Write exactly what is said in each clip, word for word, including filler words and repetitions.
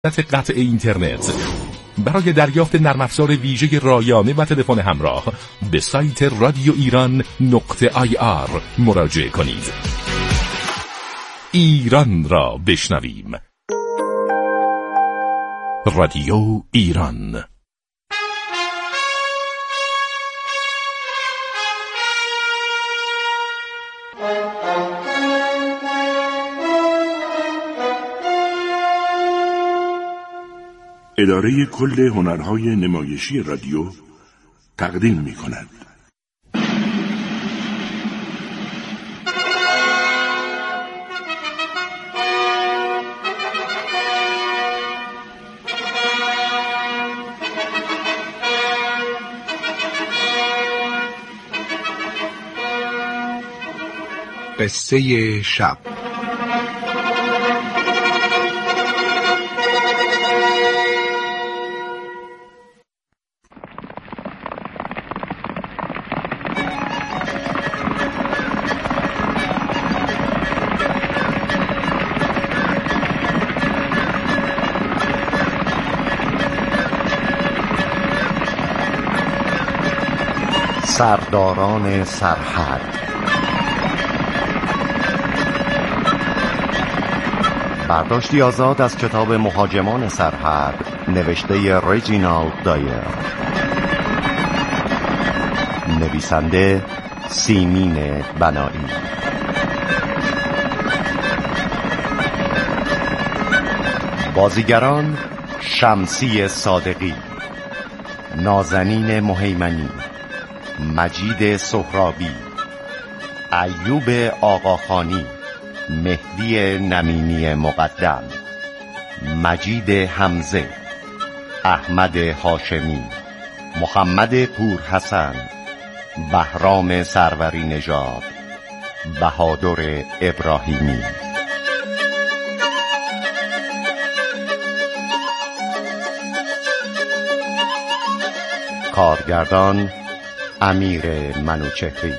قطع اینترنت. برای دریافت نرم افزار ویژه رایانه و تلفن همراه به سایت رادیو ایران نقطه آی آر مراجعه کنید. ایران را بشنویم. رادیو ایران. اداره کل هنرهای نمایشی رادیو تقدیم می کند. قصه شب. سرداران سرحد. برداشتی آزاد از کتاب مهاجمان سرحد نوشته رجینالد دایر، نویسنده سیمین بنایی. بازیگران شمسی صادقی، نازنین مهیمنی، مجید سهرابی، ایوب آقاخانی، مهدی نمینی مقدم، مجید حمزه، احمد هاشمی، محمد پورحسن، بهرام سروری نژاد، بهادر ابراهیمی. کارگردان امیر منوچهری.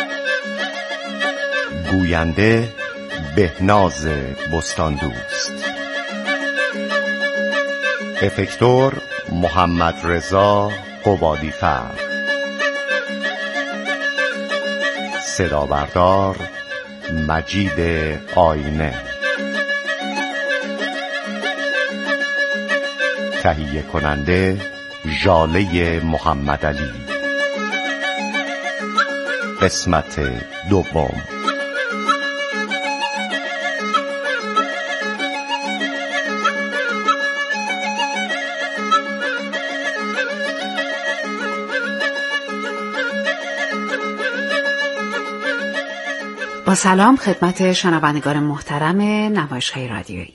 گوینده بهناز بستاندوست. افکتور محمد رضا قبادی‌فر. صدا بردار مجید آینه. تهیه کننده ژاله محمد علی. قسمت دوم. با سلام خدمت شنوندگان محترم نمایش‌های رادیویی.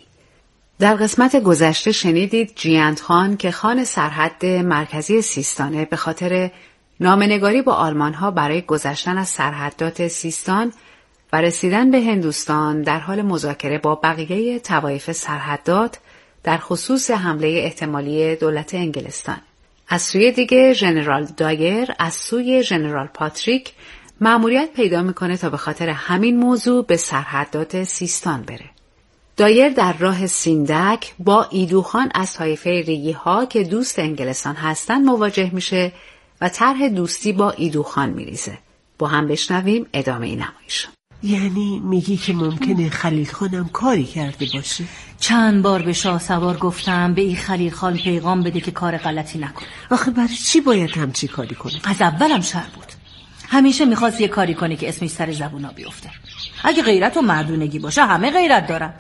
در قسمت گذشته شنیدید جیانت خان که خان سرحد مرکزی سیستانه به خاطر نامه‌نگاری با آلمان‌ها برای گذشتن از سرحدات سیستان و رسیدن به هندوستان در حال مذاکره با بقیه طوایف سرحدات در خصوص حمله احتمالی دولت انگلستان. از سوی دیگه ژنرال دایر از سوی ژنرال پاتریک مأموریت پیدا میکنه تا به خاطر همین موضوع به سرحدات سیستان بره. دایر در راه سیندک با ایدوخان از طایفه ریگی‌ها که دوست انگلستان هستن مواجه میشه و طرح دوستی با ایدوخان میریزه. با هم بشنویم ادامه این نمایش. یعنی میگی که ممکنه خلیل خانم کاری کرده باشه؟ چند بار به شاه سوار گفتم به این خلیل خان پیغام بده که کار غلطی نکنه. آخه برای چی باید همچی کاری کنه؟ از اولم شر بود. همیشه میخواست یه کاری کنه که اسمش سر زبونا بیفته. اگه غیرت و مردونگی باشه همه غیرت دارن.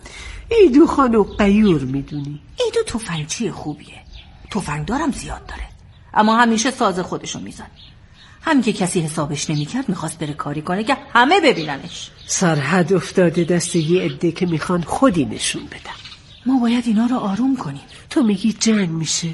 ایدو خانو غیور میدونی؟ ایدو تفنگچی خوبیه. تفنگ دارم زیاد داره. اما همیشه ساز خودشو میزن. همین که کسی حسابش نمیکرد میخواست بره کاری کنه که همه ببیننش. سرحد افتاده دست یه عده که میخوان خودی نشون بدن. ما باید اینا رو آروم کنیم. تو میگی جنگ میشه؟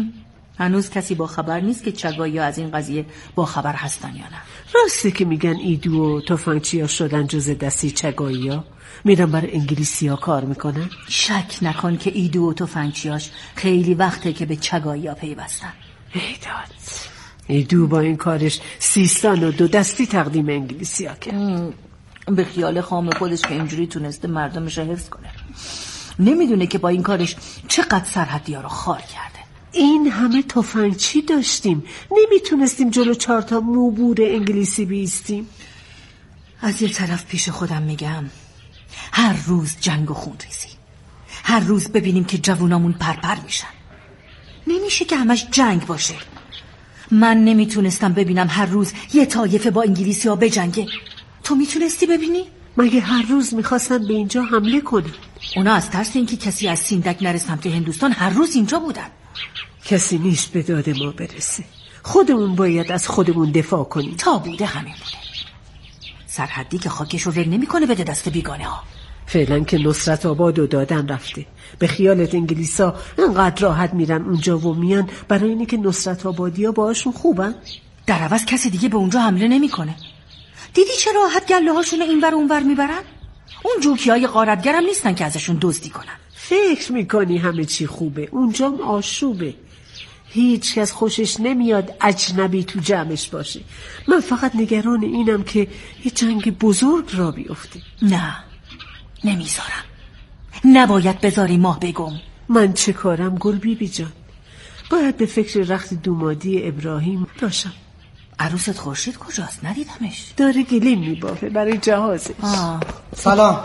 هنوز کسی با خبر نیست که چگایی از این قضیه با خبر هستن یا نه. راسته که میگن ایدو و تفنگچیا شدن جز دستی چگایی ها؟ میرن برای انگلیسی ها کار میکنن؟ شک نکن که ایدو و تفنگچیاش خیلی وقته که به چگایی ها پیوستن. ایداد ایدو با این کارش سیستان و دو دستی تقدیم انگلیسی ها کرد. به خیال خام خودش که اینجوری تونسته مردمش رو حفظ کنه. نمیدونه که با این کارش چقدر سرحدی ها رو خار کرده. این همه تفنگچی داشتیم، نمیتونستیم جلو چهار تا موبور انگلیسی بیستیم. از یه طرف پیش خودم میگم هر روز جنگ و خون ریزی، هر روز ببینیم که جوونامون پرپر میشن. نمیشه که همش جنگ باشه. من نمیتونستم ببینم هر روز یه طایفه با انگلیسی ها بجنگه. تو میتونستی ببینی؟ مگه هر روز میخواستن به اینجا حمله کنن؟ اونا از ترس اینکه کسی از سیندک نره سمت هندوستان هر روز اینجا بودن. کسی نیست به داد ما برسه. خودمون باید از خودمون دفاع کنیم. تا بوده همین بوده. سرحدی که خاکش رو ول نمیکنه بده دست بیگانه ها. فعلا که نصرت آباد و دادن رفته. به خیالت انگلیسا انقدر راحت میرن اونجا و میان برای اینه که نصرت آبادی ها باهاشون خوبن؟ در عوض کسی دیگه به اونجا حمله نمیکنه. دیدی چه راحت گله هاشون اینور اونور میبرن؟ اون جوکی های غارتگر هم نیستن که ازشون دزدی کنن. فکر میکنی همه چی خوبه؟ اونجام آشوبه. هیچ کس خوشش نمیاد اجنبی تو جمعش باشه. من فقط نگران اینم که یه جنگ بزرگ را بیفته. نه نمیذارم. نباید بذاری ماه بگم. من چه کارم گل بی بی جان؟ باید به فکر رخت دومادی ابراهیم باشم. عروست خورشید کجاست؟ ندیدمش. داره گلیم میبافه برای جهازش. آه. سلام.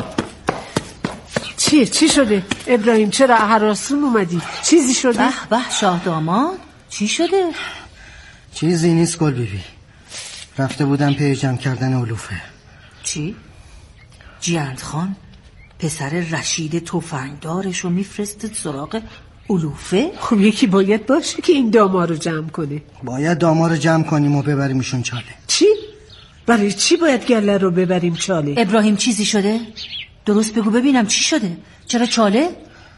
چیه؟ چی شده؟ ابراهیم چرا هراسون اومدی؟ چیزی شده؟ به به شاه داماد چی شده؟ چیزی نیست گل بیبی. رفته بودم پی جمع کردن علوفه. چی؟ جیانت خان پسر رشید تفنگدارش رو میفرسته سراغ علوفه؟ خب یکی باید باشه که این داما رو جمع کنه. باید داما رو جمع کنیم و ببریمشون چاله. چی؟ برای چی باید گله رو ببریم چاله؟ ابراهیم چیزی شده؟ درست بگو ببینم چی شده؟ چرا چاله؟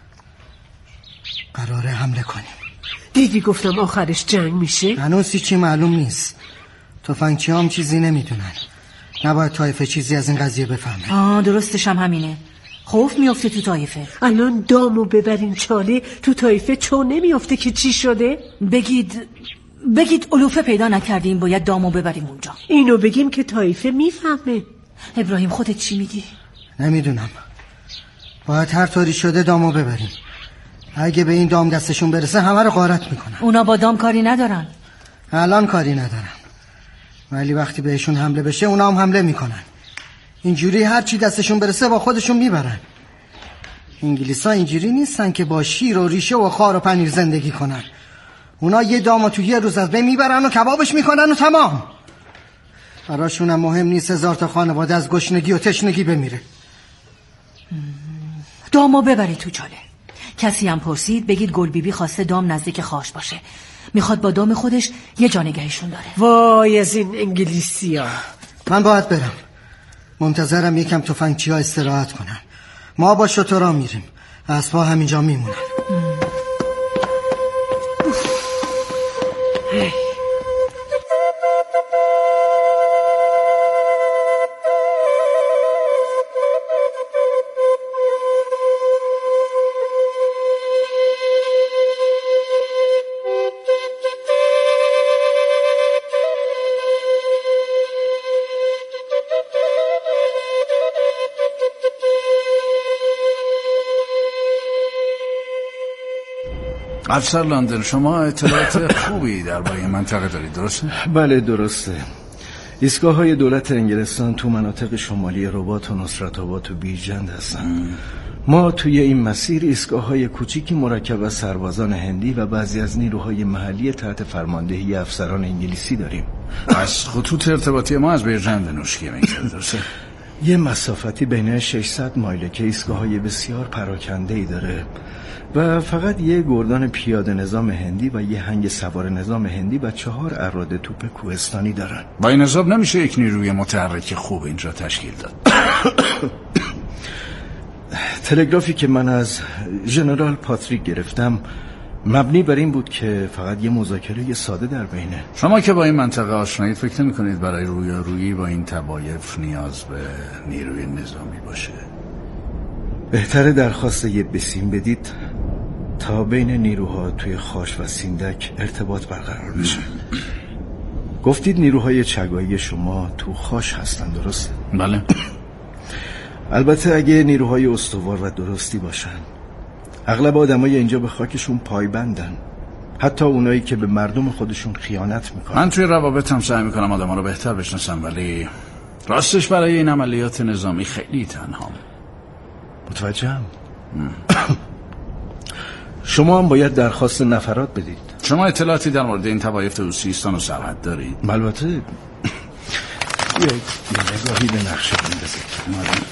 قراره حمله کنیم. دیدی گفتم آخرش جنگ میشه؟ هنوز چی معلوم نیست. تفنگچی هم چیزی نمیدونن. نباید طایفه چیزی از این قضیه بفهمه. آه درستش هم همینه. خوف میفته تو طایفه. الان دامو ببریم چاله تو طایفه چون نمیفته که چی شده؟ بگید بگید علوفه پیدا نکردیم باید دامو ببریم اونجا. اینو بگیم که طایفه میفهمه. ابراهیم خودت چی میگی؟ نمیدونم. باید هر طوری شده دامو ببریم. اگه به این دام دستشون برسه همه رو غارت میکنن. اونا با دام کاری ندارن. الان کاری ندارن، ولی وقتی بهشون حمله بشه اونا هم حمله میکنن. اینجوری هر چی دستشون برسه با خودشون میبرن. انگلیسا اینجوری نیستن که با شیر و ریشه و خار و پنیر زندگی کنن. اونا یه دامو تو یه روز از بین میبرن و کبابش میکنن و تمام. براشون هم مهم نیست هزار تا خانواده از گشنگی و تشنگی بمیره. دامو ببرید تو چاله. کسی هم پرسید بگید گل بیبی خواسته دام نزدیک خاش باشه. میخواد با دام خودش یه جانگهشون داره. وای از این انگلیسی ها. من باید برم. منتظرم یکم تفنگچی ها استراحت کنن. ما با شترا میریم. اسبا همینجا میمونن. افسر لندن، شما اطلاعات خوبی درباره منطقه دارید درسته؟ بله درسته. ایستگاه های دولت انگلستان تو مناطق شمالی رباط و نصرت آباد و بیرجند هستن. ما توی این مسیر ایستگاه های کوچیکی مرکب از سربازان هندی و بعضی از نیروهای محلی تحت فرماندهی افسران انگلیسی داریم. از خطوط ارتباطی ما از بیرجند نوشکیه میگذره درسته؟ یه مسافتی بین ششصد مایله که ایستگاه های بسیار پراکنده‌ای داره و فقط یه گردان پیاده نظام هندی و یه هنگ سوار نظام هندی و چهار اراده توپ کوهستانی دارن. با این حساب نمیشه یک نیروی متحرک خوب اینجا تشکیل داد. تلگرافی که من از ژنرال پاتریک گرفتم مبنی بر این بود که فقط یه مذاکره ساده در بینه. شما که با این منطقه آشنایید فکر نمی‌کنید برای رویارویی با این طوایف نیاز به نیروی نظامی باشه؟ بهتره درخواست یه بسیم بدید تا بین نیروها توی خاش و سیندک ارتباط برقرار بشه. گفتید نیروهای چگاهی شما تو خاش هستن درسته؟ بله. البته اگه نیروهای استوار و درستی باشن اغلب آدمای اینجا به خاکشون پایبندن، حتی اونایی که به مردم خودشون خیانت میکنن. من توی روابطم سعی میکنم آدما رو بهتر بشناسم، ولی راستش برای این عملیات نظامی خیلی تنهام. متوجهم. شما هم باید درخواست نفرات بدید. شما اطلاعاتی در مورد این طوایف تو سیستان و سرحد دارید؟ البته. بیایید یه نگاهی به نقشه بندازید.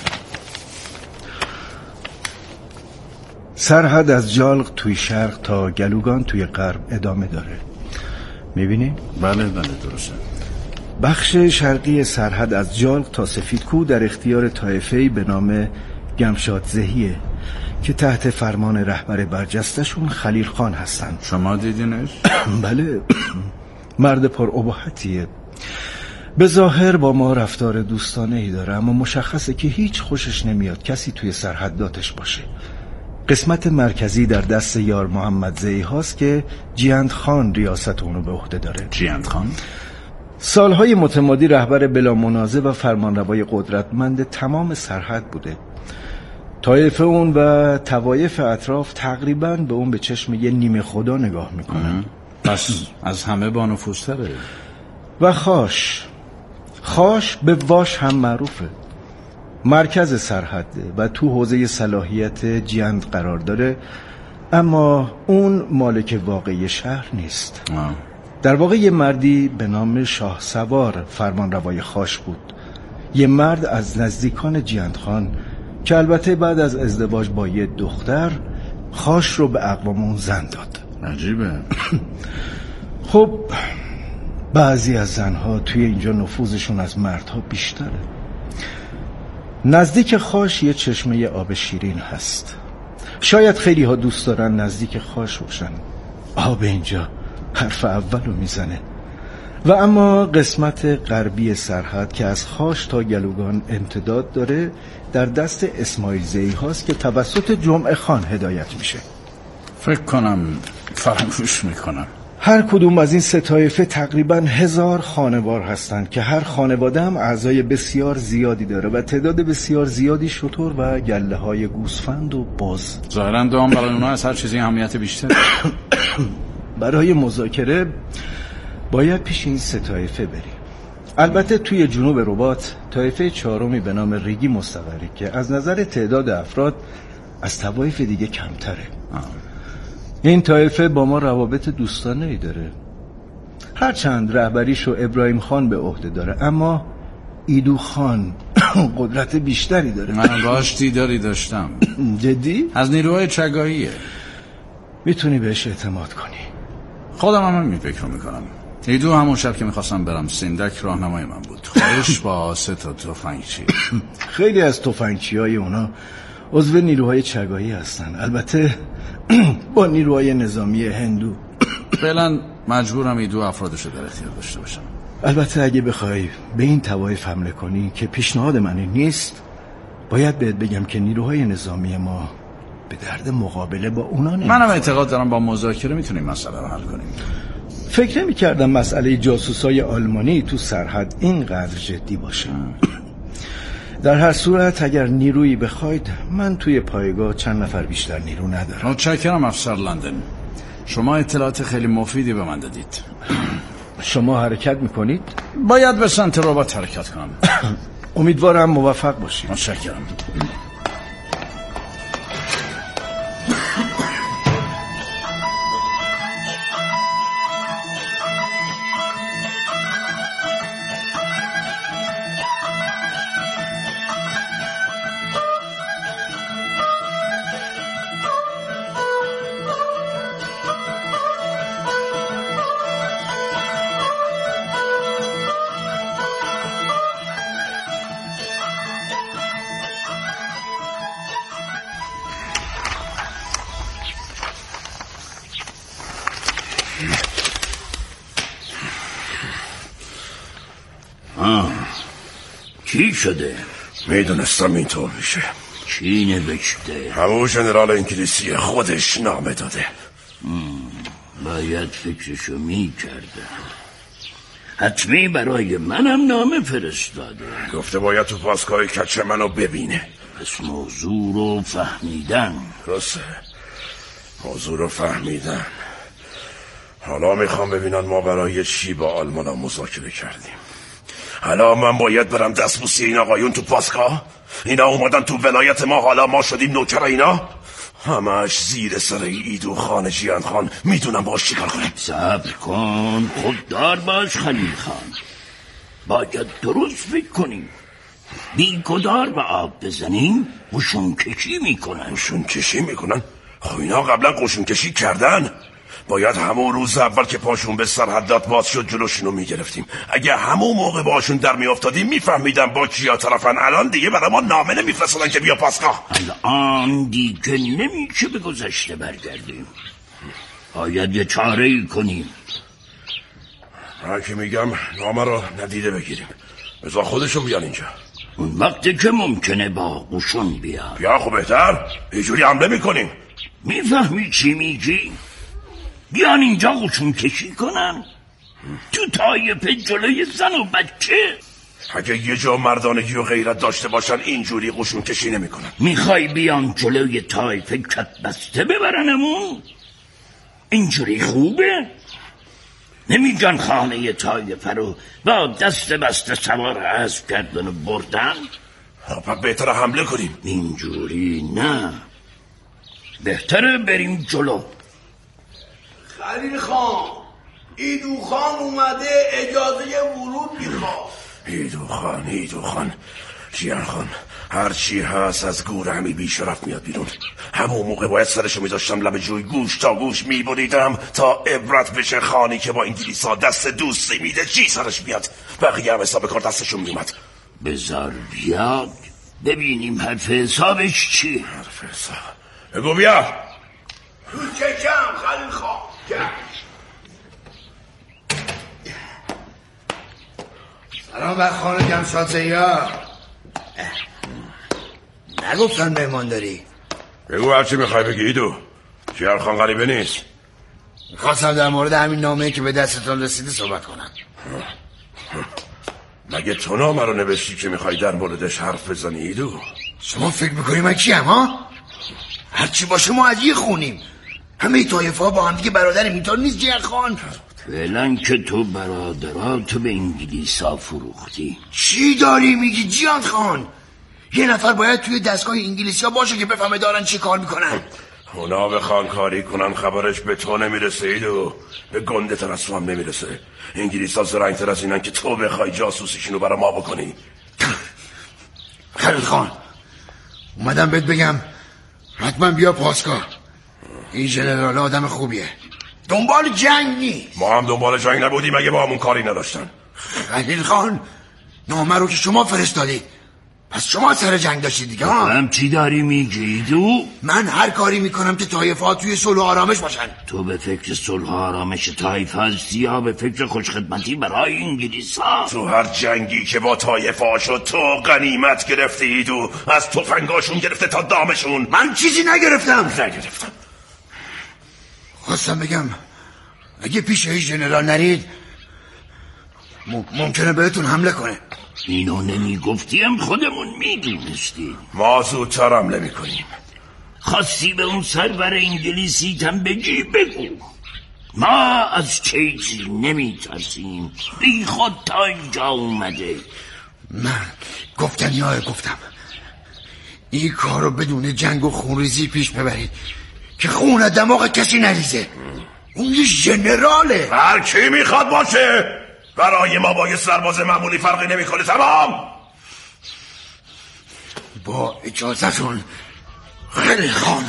سرحد از جالق توی شرق تا گلوگان توی غرب ادامه داره. میبینی؟ بله بله درسته. بخش شرقی سرحد از جالق تا سفیدکو در اختیار طایفه‌ای به نام گمشادزهیه که تحت فرمان رهبر برجستشون خلیل خان هستن. شما دیدینش؟ بله، مرد پر اباحتیه. به ظاهر با ما رفتار دوستانه ای داره، اما مشخصه که هیچ خوشش نمیاد کسی توی سرحداتش باشه. قسمت مرکزی در دست یار محمد زئی هاست که جیند خان ریاست اونو به عهده داره. جیند خان سالهای متمادی رهبر بلا منازع و فرمانروای قدرتمند تمام سرحد بوده. طایفه اون و طوایف اطراف تقریباً به اون به چشم یه نیمه خدا نگاه میکنن. پس از همه با نفوذتره. و خاش خاش به واش هم معروفه. مرکز سرحده و تو حوزه صلاحیت جیند قرار داره، اما اون مالک واقعی شهر نیست. آه. در واقع یه مردی به نام شاه سوار فرمانروای خاش بود، یه مرد از نزدیکان جیند خان که البته بعد از ازدواج با یه دختر خاش رو به اقوام اون زن داد. عجیبه. خب بعضی از زنها توی اینجا نفوذشون از مردها بیشتره. نزدیک خاش یه چشمه آب شیرین هست. شاید خیلی ها دوست دارن نزدیک خاش باشن. آب اینجا حرف اول رو میزنه. و اما قسمت غربی سرحد که از خاش تا گلوگان امتداد داره در دست اسماعیل زئی هاست که توسط جمعه خان هدایت میشه. فکر کنم فراموش میکنم. هر کدوم از این سه طایفه تقریباً هزار خانوار هستند که هر خانواده هم اعضای بسیار زیادی داره و تعداد بسیار زیادی شتر و گله های گوسفند و باز. ظاهراً دام برای اونا از هر چیزی اهمیت بیشتر. برای مذاکره باید پیش این سه طایفه بریم. البته توی جنوب رباط طایفه چهارمی به نام ریگی مستقره که از نظر تعداد افراد از طوایف دیگه کمتره. آه. این طایفه با ما روابط دوستانه ای داره، هرچند رهبریشو ابراهیم خان به عهده داره، اما ایدو خان قدرت بیشتری داره. من باش دیداری داشتم. جدی؟ از نیروهای چگاهیه. میتونی بهش اعتماد کنی. خودم هم همین فکر رو میکنم. ایدو همون شب که میخواستم برم سندک راهنمای من بود. خودش با سه تا تفنگچی. خیلی از تفنگچی های اونا عضو نیروهای چگاهی هستن، البته با نیروهای نظامی هندو. فعلا مجبورم ایدو افرادشو در اختیار داشته باشم. البته اگه بخوای به این طوایف حمله کنی که پیشنهاد من نیست، باید بهت بگم که نیروهای نظامی ما به درد مقابله با اونا نمیخوره. منم اعتقاد دارم با مذاکره میتونیم مسئله رو حل کنیم. فکر نمی کردم مسئله جاسوسای آلمانی تو سرحد اینقدر جدی باشه. در هر صورت اگر نیرویی بخواید، من توی پایگاه چند نفر بیشتر نیرو ندارم. متشکرم افسر لندن. شما اطلاعات خیلی مفیدی به من دادید. شما حرکت میکنید؟ باید به سمت رباط حرکت کنم. امیدوارم موفق باشید. متشکرم. آه. چی شده؟ میدونستم اینطور میشه. چی نوشته؟ همون ژنرال انگلیسی خودش نامه داده. باید فکرشو میکرده. حتمی برای منم نامه فرستاده. گفته باید تو پاسگاه کچه منو ببینه. پس موضوع رو فهمیدن. راسته موضوع رو فهمیدن. حالا میخوام ببینن ما برای چی با آلمانا مذاکره کردیم. حالا من باید برم دستبوسی این آقایون تو پاسکا؟ اینا اومدن تو ولایت ما، حالا ما شدیم نوکر اینا؟ همش زیر سر ایدو خان جیان خان. میدونم باش چی کار کنیم. صبر کن، خوددار باش خلیل خان. باید درست فکر کنیم. بیگدار به آب بزنیم قشون کشی میکنن. قشون کشی میکنن؟ خب اینا قبلا قشون کشی کردن. باید همون روز اول که پاشون به سرحدات باز شد جلوشونو میگرفتیم. اگه همون موقع باشون در میافتادیم میفهمیدم با کیا طرفن. الان دیگه برای ما نامه نمیفرستادن که بیا پاسگاه. الان دیگه نمیشه به گذشته برگردیم. باید یه چاره ای کنیم. من که میگم نامه رو ندیده بگیریم، بذار خودشون بیان اینجا. اون وقتی که ممکنه با قشون بیان. بیا خب بهتر یه جوری حمله میکنیم. میفهمی چی میگی؟ بیان اینجا قشون کشی کنن تو طایفه جلوی زن و بچه. اگه یه جا مردانگی و غیرت داشته باشن اینجوری قشون کشی نمیکنن. میخوای بیان جلوی طایفه کت بسته ببرنمون؟ اینجوری خوبه؟ نمیگن خانه طایفه رو با دست بسته سوار اسب کردن و بردن؟ خب بهتره حمله کنیم. اینجوری نه، بهتره بریم جلو. خلیل خان، ایدو خان اومده، اجازه ورود میخواد. ایدو خان، ایدو خان، جیان خان، هرچی هست از گور همی بیشرف میاد بیرون. همون موقع باید سرشو میذاشتم لب جوی، گوش تا گوش میبریدم تا عبرت بشه. خانی که با انگلیسا دست دوستی میده چی سرش میاد. بقیه هم حساب کار دستشون میومد. بذار بیاد ببینیم حرف حسابش چی. حرف حساب بگو بیا. تو چشم خلیل خان. سلام بر خانه جمشاد سیار. نگفتن مهمان داری؟ بگو هرچی میخوای بگی ایدو. جیان خان غریبه نیست. میخواستم در مورد همین نامه‌ای که به دستتون رسیده صحبت کنم. مگه تو نامه رو نوشتی که میخوای در موردش حرف بزنی ایدو؟ شما فکر میکنی من کیم ها؟ هرچی باشه ما از یه خونیم. همه طایفه ها با هم دیگه برادریم. اینطور نیست جیان خان؟ فعلا که تو برادراتو به انگلیسا فروختی. چی داری میگی جیان خان؟ یه نفر باید توی دستگاه انگلیسی ها باشه که بفهمه دارن چی کار میکنن. اونا بخوان کاری کنن خبرش به تو نمیرسه ایدو. به گنده تر از تو هم نمیرسه. انگلیس ها زرنگ تر از اینن که تو بخوای جاسوسیشونو برا ما بکنی. خلیل خان، اومدم بهت بگم حتما بیا پاسگاه. این ژنرال آدم خوبیه، دنبال جنگ نیست. ما هم دنبال جنگ نبودیم اگه با همون کاری نداشتن. خلیل خان، نامه رو که شما فرستادید، پس شما سر جنگ داشتید دیگه ها؟ هم چی داری میگی دو؟ من هر کاری میکنم که طایفه ها توی صلح و آرامش باشن. تو به فکر صلح و آرامش طایفه هستی یا به فکر خوشخدمتی برای انگلیس ها؟ تو هر جنگی که با طایفه ها شد تو غنیمت گرفتی دو. از تفنگاشون گرفته تا دامشون. من چیزی نگرفتم. نگرفتم. خواستم بگم اگه پیش این ژنرال نرید ممکنه بهتون حمله کنه. اینو نمیگفتیم خودمون میدونستیم. ما زودتر حمله میکنیم. خواستی به اون سرور انگلیسی تن بگی بگو. ما از چیزی نمیترسیم. بی خود تا اینجا اومده. من گفتنی های گفتم این کار رو بدون جنگ و خونریزی پیش ببرید که خون دماغ کسی نریزه. اون یه ژنراله. هر کی میخواد باشه برای ما با یه سرباز معمولی فرقی نمیکنه. تمام. با اجازهتون خیلی خان.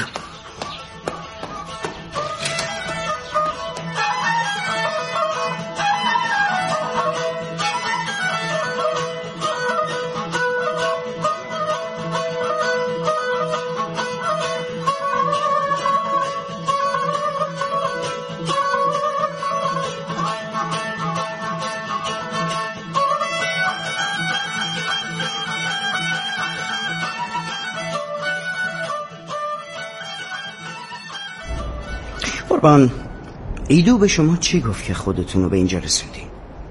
قربان، ایدو به شما چی گفت که خودتون رو به اینجا رسوندین؟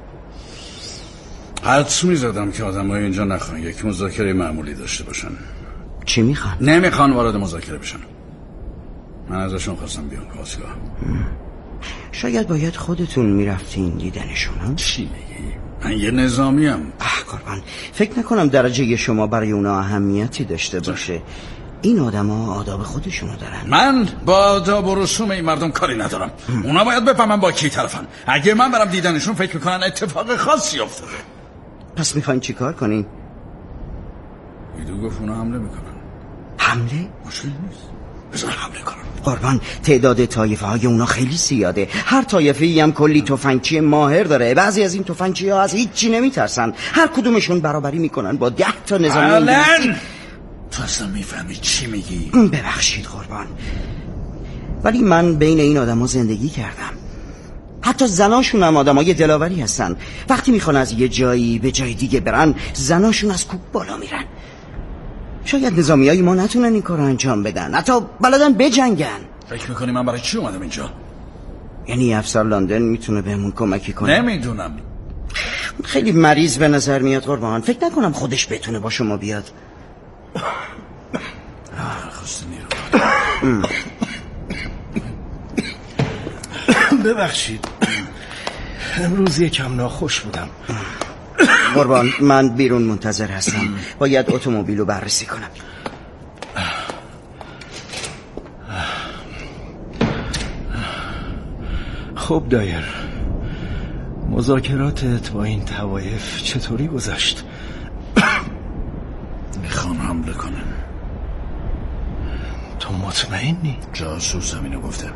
حدس میزدم که آدم های اینجا نخوان یک مذاکره معمولی داشته باشن. چی میخوان؟ نمیخوان وارد مذاکره بشن. من ازشون خواستم بیان پاسگاه. شاید باید خودتون میرفتین دیدنشون. چی میگی؟ من یه نظامیم. اه قربان، فکر نکنم درجه شما برای اونا اهمیتی داشته باشه. این آدم ها آداب خودشونو دارن. من با آداب و رسوم این مردم کاری ندارم. ام. اونا باید بفهمن با کی طرفن. اگه من برم دیدنشون فکر میکنن اتفاق خاصی افتاده. پس میخواین چی کار کنین؟ ایدو گفت اونا حمله میکنن. حمله؟ مشکل نیست، بذار حمله کنن. قربان، تعداد طایفه های اونا خیلی زیاده. هر طایفه ای هم کلی تفنگچی ماهر داره. بعضی از این تفنگچی ها از هیچی نمیترسن. هر کدومشون برابری میکنن با ده تا نظامی انگلیسی. تو اصلا میفهمی چی میگی؟ ببخشید قربان، ولی من بین این آدم ها زندگی کردم. حتی زناشون هم آدم های دلاوری هستن. وقتی میخوان از یه جایی به جای دیگه برن، زناشون از کوه بالا میرن. شاید نظامی های ما نتونن این کار رو انجام بدن، حتی بلدن بجنگن. فکر میکنی من برای چی اومدم اینجا؟ یعنی افسر لندن میتونه بهمون کمکی کنه؟ نمیدونم. خیلی مریض به نظر میاد قربان. فکر نکنم خودش بتونه با شما بیاد. درخواست نیرو. ببخشید، امروز یکم ناخوش بودم. قربان، من بیرون منتظر هستم. باید اتومبیل رو بررسی کنم. خب دایر، مذاکراتت با این طوایف چطوری گذشت؟ میخوان حمله کنن. تو مطمئنی؟ جاسوس همینو گفته.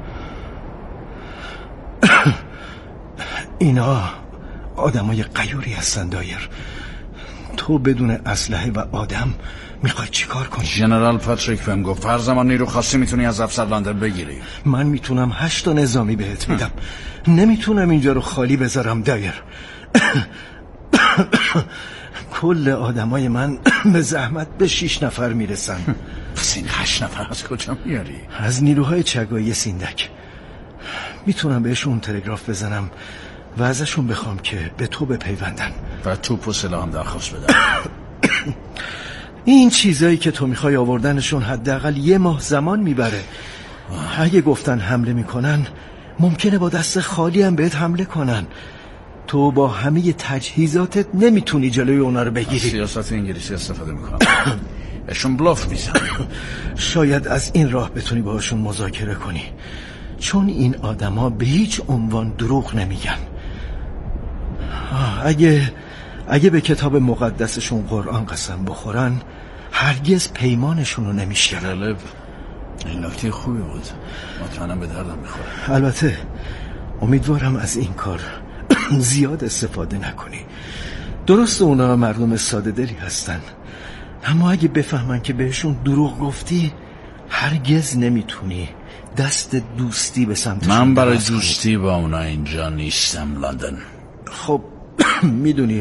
اینا آدمای غیوری هستن دایر. تو بدون اسلحه و آدم میخوای چی کار کنی؟ ژنرال پاتریک بهم گفت هر زمان نیرو خواستی میتونی از افسر لندن بگیری. من میتونم هشت تا نظامی بهت میدم. نمیتونم اینجا رو خالی بذارم دایر. کل آدمای من به زحمت به شیش نفر میرسن. پس این هشت نفر از کجا میاری؟ از نیروهای چگاهی سیندک. میتونم بهشون تلگراف بزنم و ازشون بخوام که به تو بپیوندن و توپ و سلاح هم درخواست بدن. این چیزایی که تو میخوای آوردنشون حداقل یه ماه زمان میبره. اگه گفتن حمله میکنن ممکنه با دست خالی هم بهت حمله کنن. تو با همه تجهیزاتت نمیتونی جلوی اونا رو بگیری. سیاست انگلیسی استفاده میکنم. بهشون بلاف میزن. شاید از این راه بتونی باهاشون مذاکره کنی، چون این آدما به هیچ عنوان دروغ نمیگن. اگه اگه به کتاب مقدسشون قرآن قسم بخورن هرگز پیمانشون رو نمیشکنن. این نکته خوبی بود، مطمئنم به دردم میخوره. البته امیدوارم از این کار زیاد استفاده نکنی. درست اونا مردم ساده دلی هستن، اما اگه بفهمن که بهشون دروغ گفتی هرگز نمیتونی دست دوستی به سمتشون. من برای دوستی با اونا اینجا نیستم لندن. خب میدونی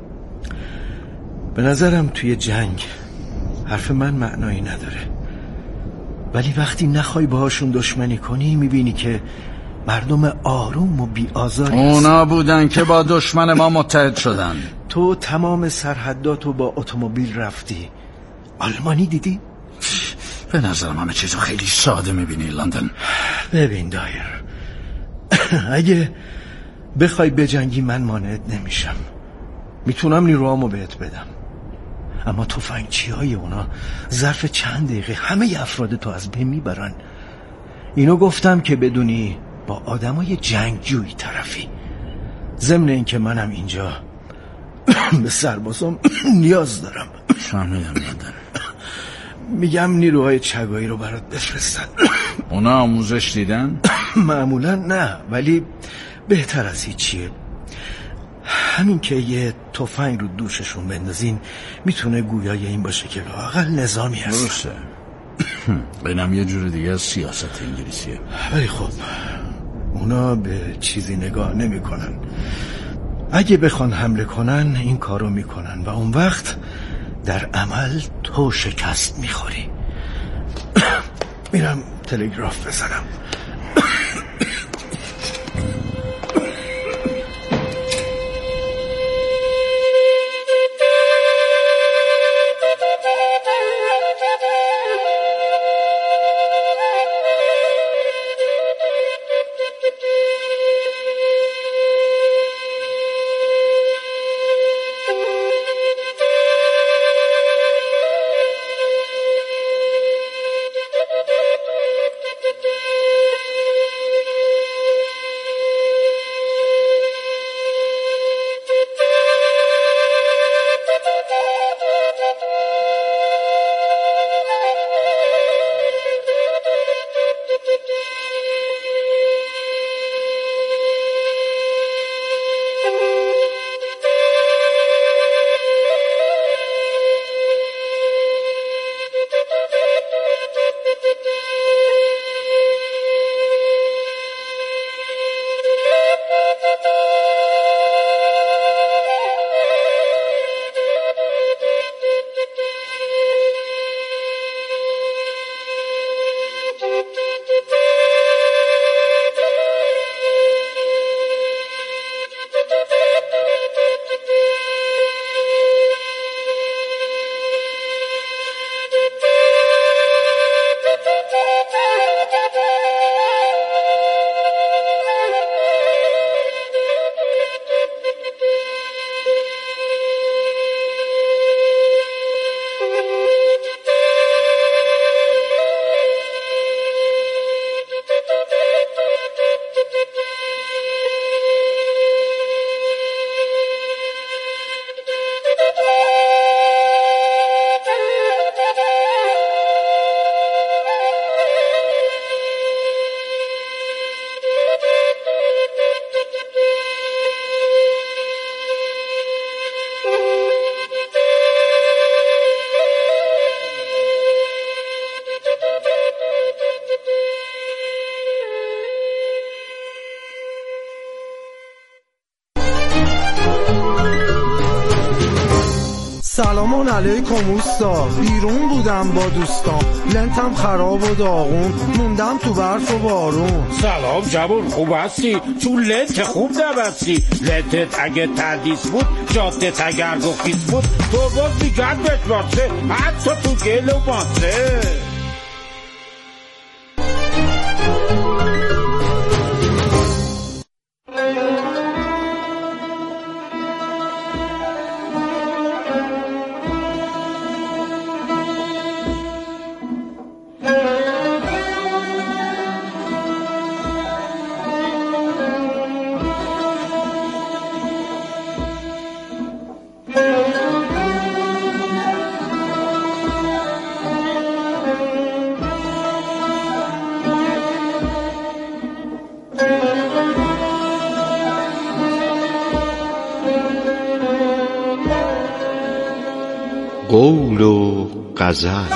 به نظرم توی جنگ حرف من معنایی نداره، ولی وقتی نخوای باهاشون دشمنی کنی میبینی که مردم آروم و بی آزاری اونا بودن که با دشمن ما متحد شدن. تو تمام سرحداتو با اتومبیل رفتی. آلمانی دیدی؟ به نظرم همه چیزو خیلی ساده میبینی لندن. ببین دایر، اگه بخوای بجنگی من مانعت نمیشم. میتونم نیروامو بهت بدم، اما تفنگچی های اونا ظرف چند دقیقه همه افراد تو از بین میبرن. اینو گفتم که بدونی با آدمای جنگجویی طرفی. ضمن این که منم اینجا به سربازم نیاز دارم. فهمیدم لندن. میگم نیروهای چگاهی رو برات بفرستن. اونا آموزش دیدن؟ معمولا نه، ولی بهتر از هیچیه. همین که یه تفنگ رو دوششون بندازین میتونه گویای این باشه که لااقل نظامی هست. درسته. اینم یه جور دیگه از سیاست انگلیسیه. ولی خب اونا به چیزی نگاه نمی کنن. اگه بخوان حمله کنن این کارو میکنن و اون وقت در عمل تو شکست میخوری. میرم تلگراف بزنم. سلام علیکم اوستا، بیرون بودم با دوستان، لنتم خراب و داغون، موندم تو برف و بارون. سلام جوون، خوب هستی؟ تو لنت خوب نبستی. لنتت اگه تردیس بود، جادت اگر گفیز بود، تو باز دیگر بشمارسه، حتی تو گل و ماسه. قول و غزل.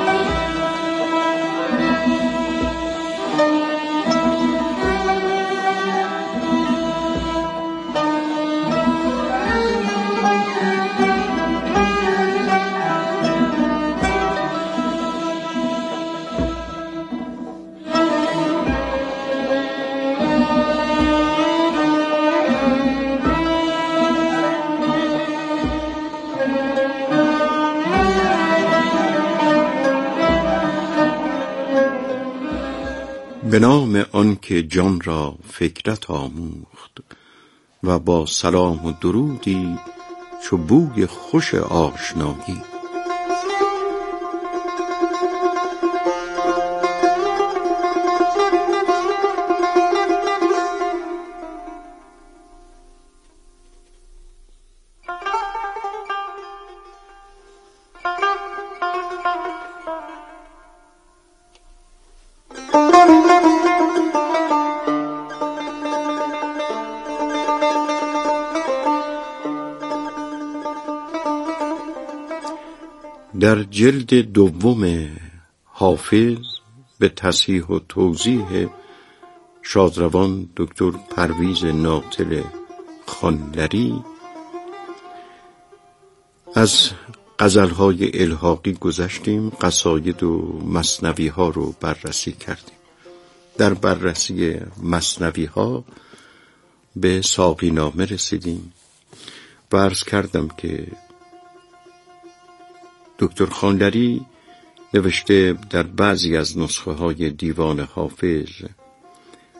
به نام آن که جان را فکرت آموخت و با سلام و درودی چو بوی خوش آشنایی. در جلد دوم حافظ به تصحیح و توضیح شادروان دکتر پرویز ناطق خانلری از غزلهای الحاقی گذشتیم، قصاید و مثنوی ها رو بررسی کردیم. در بررسی مثنوی ها به ساقی نامه رسیدیم و عرض کردم که دکتر خانلری نوشته در بعضی از نسخه های دیوان حافظ